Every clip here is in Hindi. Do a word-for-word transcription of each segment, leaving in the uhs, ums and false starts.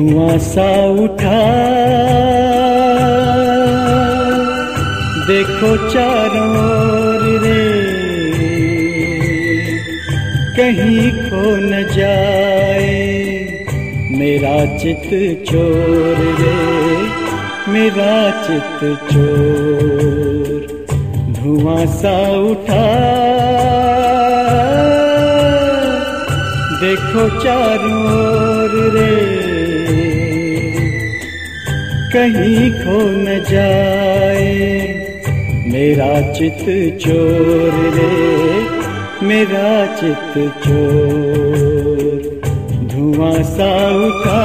धुआं सा उठा, देखो चारों ओर रे, कहीं खो न जाए मेरा चित चोर रे, मेरा चित चोर। धुआं सा उठा, देखो चारों ओर रे, कहीं खो न जाए मेरा चित चोर रे, मेरा चित चोर। धुआं सा उठा,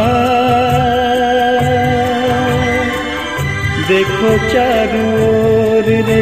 देखो चारों ओर रे।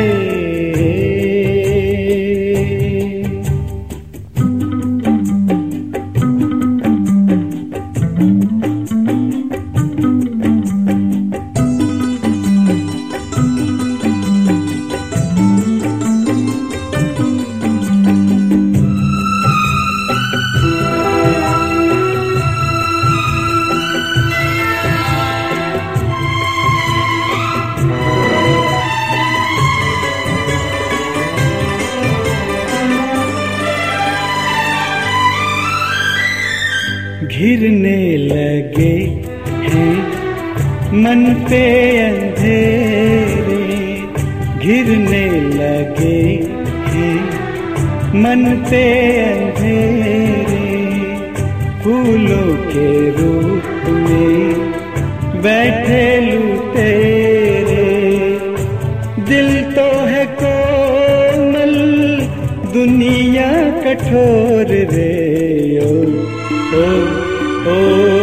घिरने लगे हैं मन पे अंधेरे, घिरने लगे हैं मन पे अंधेरे, फूलों के रूप में बैठे लुटेरे। दिल तो है कोमल दुनिया कठोर रे, ओ ओ ओ,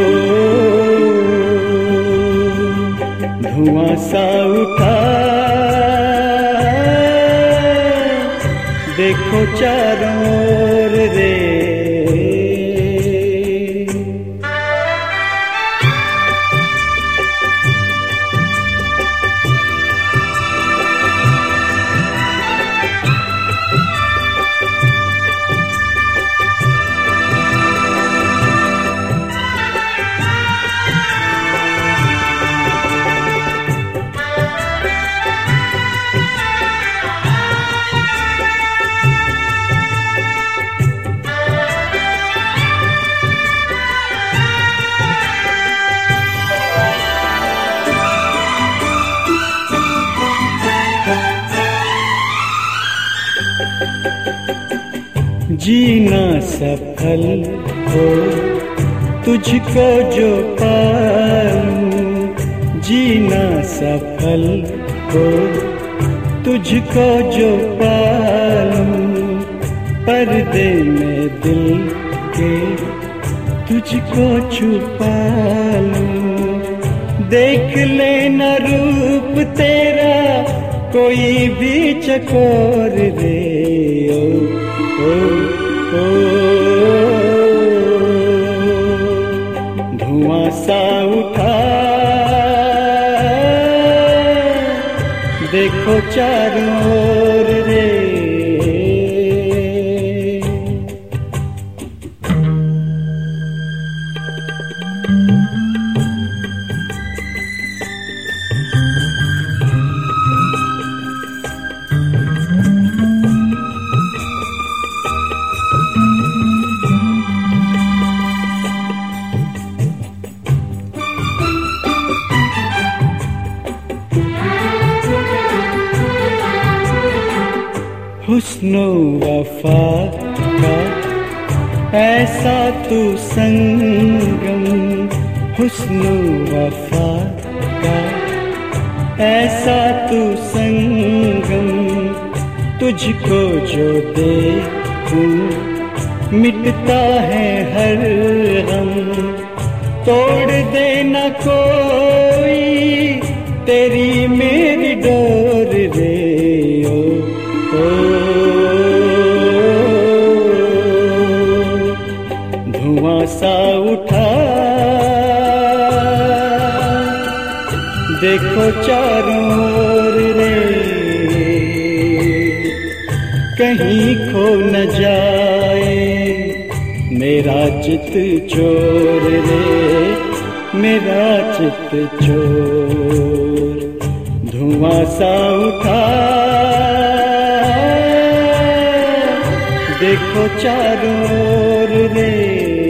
धुआं सा उठा, देखो चारों ओर रे। जीना सफल हो तुझको जो पालूं, जीना सफल हो तुझको जो पालूं, पर्दे में दिल के तुझको छुपा लूं। देख लेना रूप तेरा कोई भी चकोर रे, ओ ओ ओ, धुआं सा उठा, देखो चारों ओर रे। हुस्नो वफा का ऐसा तू संगम, हुस्नो वफा का ऐसा तू संगम, तुझको जो देखूं मिटता है हर गम। तोड़ देना कोई तेरी मेरी डोर रे, ओ ओ, धुआं सा उठा, देखो चारों ओर रे, कहीं खो न जाए मेरा चित चोर रे, मेरा चित चोर धुआं सा उठा। देखो चारों ओर रे